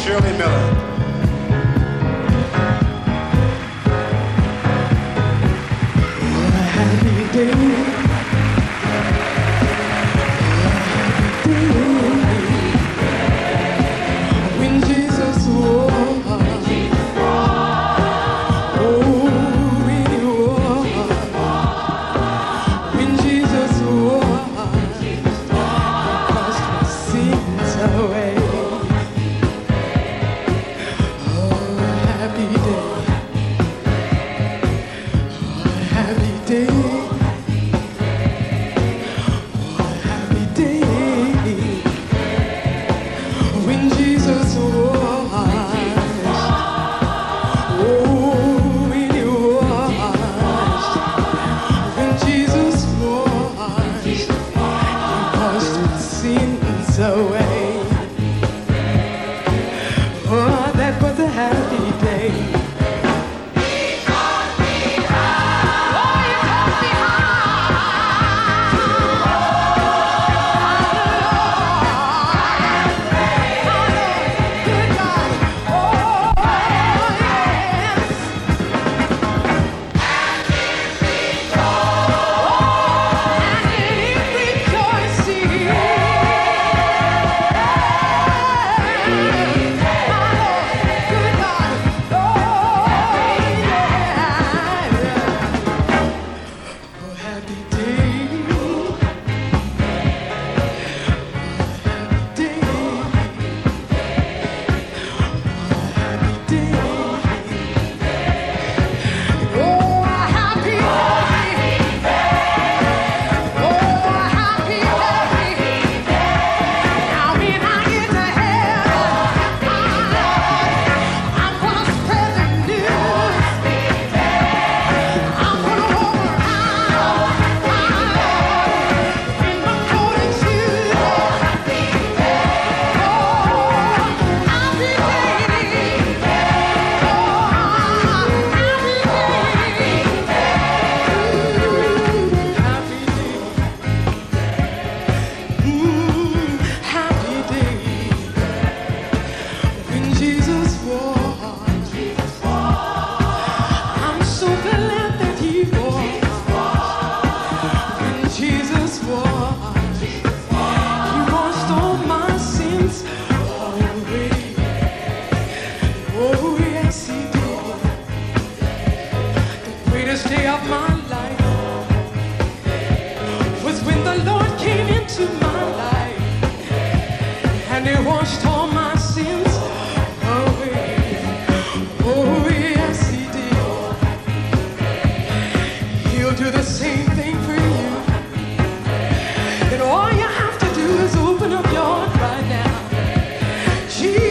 Shirley Miller. Happy day. When Jesus walked, oh, when he walked, when Jesus walked, washed my sins away. Oh, happy day. Oh, happy day. Away. Oh, that was a happy day. Day of my life was when the Lord came into my life and he washed all my sins away. Oh yes, he did. He'll do the same thing for you. And all you have to do is open up your heart right now. Jesus